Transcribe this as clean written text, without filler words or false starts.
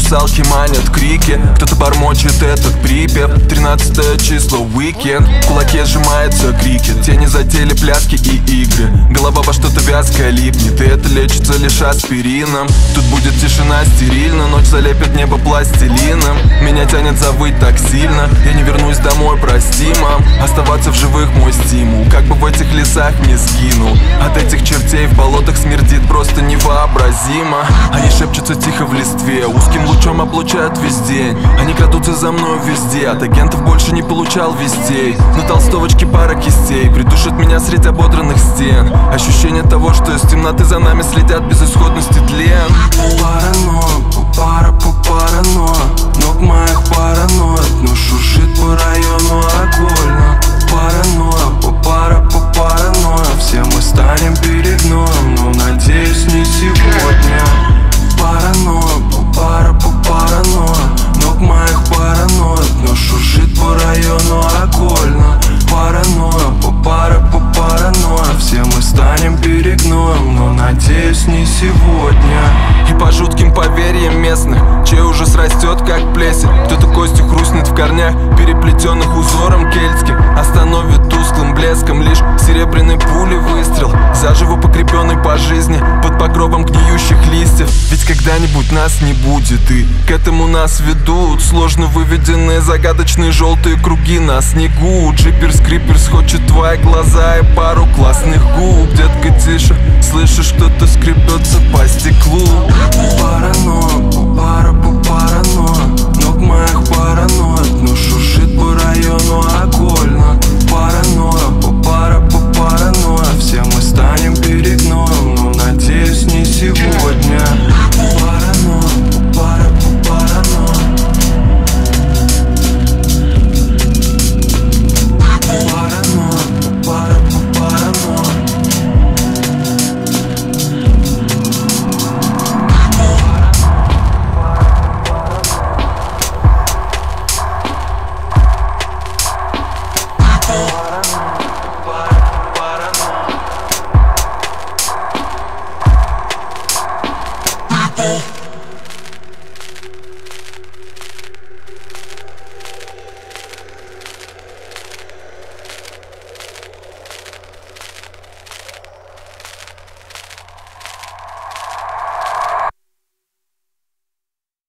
русалки манят крики. Кто-то бормочет этот припев. 13 число, уикенд. В кулаке сжимается крикет. Тени затели пляски и игры. Голова во что-то вязкое липнет, и это лечится лишь аспирином. Тут будет тишина стерильна, ночь залепит небо пластилином. Меня тянет завыть так сильно, я не вернусь домой, прости, мам. Оставаться в живых мой стимул, как бы в этих лесах не сгинул. От этих чертей в болотах смердит просто невообразимо. Они шепчутся тихо в листве, узким лучом облучают весь день. Они крадутся за мною везде, от агентов больше не получал вестей. На толстовочке пара кистей придушит меня среди ободранных стен. Ощущение того, что из темноты за нами следят, безысходности тлен. Парано, ног моих параноид, но шуршит по району огольно. Парано, все мы станем перед гноем, но надеюсь не сегодня. Парано, ног моих параноид, но шуршит по району огольно. Парано, все мы станем перед гноем, но надеюсь не сегодня. И по жутким поверьям местных, чей ужас растет как плесень. Кто-то костью хрустнет в корнях, переплетенных узором кельтским. Остановит тусклым блеском лишь серебряной пули выстрел, заживо покрепленный по жизни под покровом гниющих листьев. Ведь когда-нибудь нас не будет, и к этому нас ведут сложно выведенные загадочные желтые круги на снегу. Джиперс-криперс хочет твои глаза и пару классных губ. Детка, тише, слышишь, кто-то скребется по стеклу.